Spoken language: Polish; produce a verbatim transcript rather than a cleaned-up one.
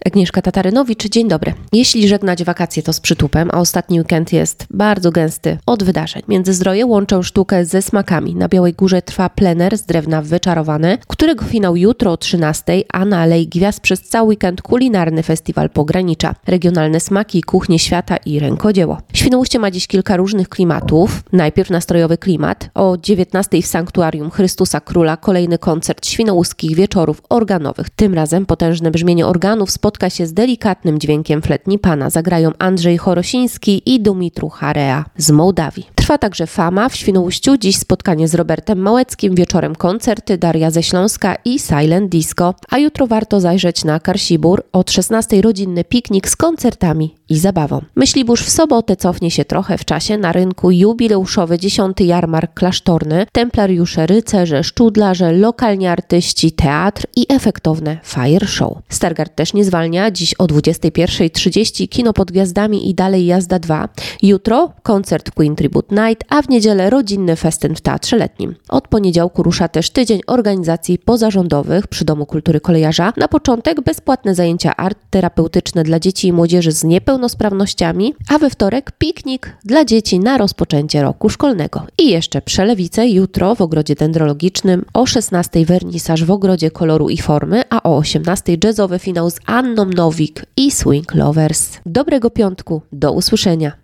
Agnieszka Tatarynowicz, dzień dobry. Jeśli żegnać wakacje, to z przytupem, a ostatni weekend jest bardzo gęsty od wydarzeń. Międzyzdroje łączą sztukę ze smakami. Na Białej Górze trwa plener z drewna wyczarowane, którego finał jutro o trzynastej, a na Alei Gwiazd przez cały weekend kulinarny festiwal pogranicza. Regionalne smaki, kuchnie świata i rękodzieło. Świnoujście ma dziś kilka różnych klimatów. Najpierw nastrojowy klimat. O dziewiętnastej w Sanktuarium Chrystusa Króla kolejny koncert świnoujskich wieczorów organowych. Tym razem potężne brzmienie organów spotka się z delikatnym dźwiękiem fletni pana. Zagrają Andrzej Chorosiński i Dumitru Harea z Mołdawii. Trwa także Fama w Świnoujściu. Dziś spotkanie z Robertem Małeckim, wieczorem koncerty Daria ze Śląska i Silent Disco. A jutro warto zajrzeć na Karsibór. Od szesnastej rodzinny piknik z koncertami i zabawą. Myślibórz w sobotę cofnie się trochę w czasie. Na rynku jubileuszowy dziesiąty jarmark klasztorny, templariusze, rycerze, szczudlarze, lokalni artyści, teatr i efektowne fire show. Stargard też nie zwalnia. Dziś o dwudziestej pierwszej trzydzieści kino pod gwiazdami i dalej jazda dwa. Jutro koncert Queen Tribute Night, a w niedzielę rodzinny festyn w Teatrze Letnim. Od poniedziałku rusza też tydzień organizacji pozarządowych przy Domu Kultury Kolejarza. Na początek bezpłatne zajęcia art terapeutyczne dla dzieci i młodzieży z niepełnosprawnościami, a we wtorek piknik dla dzieci na rozpoczęcie roku szkolnego. I jeszcze Przelewice jutro w Ogrodzie Dendrologicznym, o szesnastej wernisaż w Ogrodzie Koloru i Formy, a o osiemnastej jazzowy finał z Anną Nowik i Swing Lovers. Dobrego piątku, do usłyszenia.